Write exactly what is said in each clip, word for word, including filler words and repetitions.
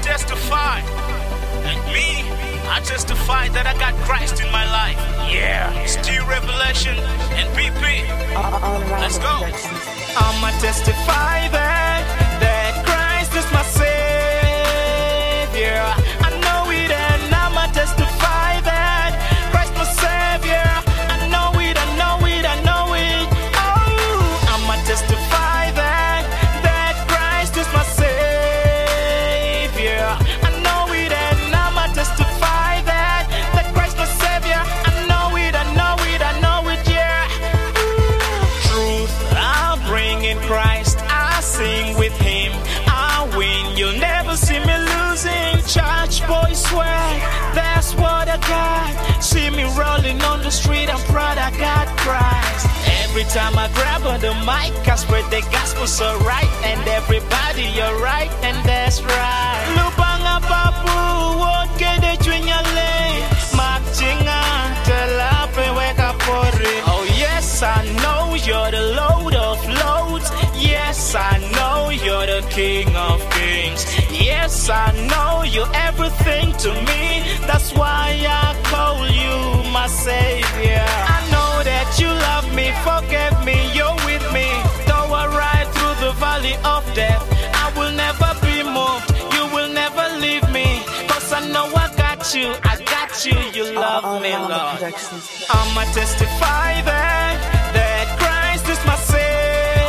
testify. And me, I testify that I got Christ in my life. Yeah. Still Revelation and B P. Let's go. I'ma testify that, that Christ is my Savior. I know it and I'ma testify that Christ my Savior. I know it, I know it, I know it. Oh, I'ma testify that, that Christ is my Savior. I know it and I'ma testify that, that Christ my Savior. I know it, I know it, I know it, yeah. Truth, I'll bring in Christ. I sing with Him. I win. You'll never see me losing. Church boy swag, that's what I got. See me rolling on the street. I'm proud I got Christ. Every time I grab on the mic, I spread the gospel so right. And everybody, you're right, and that's right. Lupanga papu, what get it when you're late? Marchinga, telape weka pori. Oh yes, I know you're the Lord of Lords. Yes, I know you're the King of Kings. Yes, I know you're everything to me. That's why I call you my Savior. I know that you love me, forgive me, you're with me. Though I ride through the valley of death, I will never be moved. You will never leave me. Cause I know I got you, I got you, you love me, Lord. I'ma testify that, that Christ is my Savior.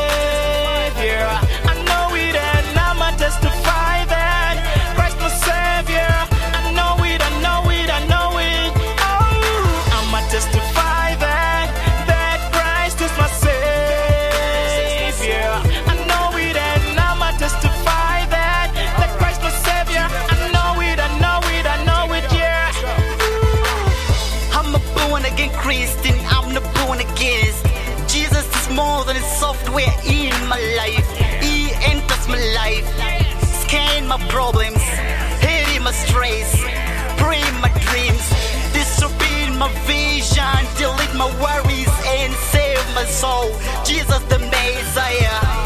I know it and I'ma testify that Christ my Savior. I know it, I know it, I know it. Oh, I'ma testify that, that Christ is my Savior. I know it and I'ma testify that, that Christ my Savior. I know it, I know it, I know it, yeah. I'm a born again Christian, I'm not born again. Jesus is more than a software in my life. He enters my life, scan my problems, heal my stress, pray my dreams, disobey my vision, delete my worries and save my soul. Jesus the Messiah.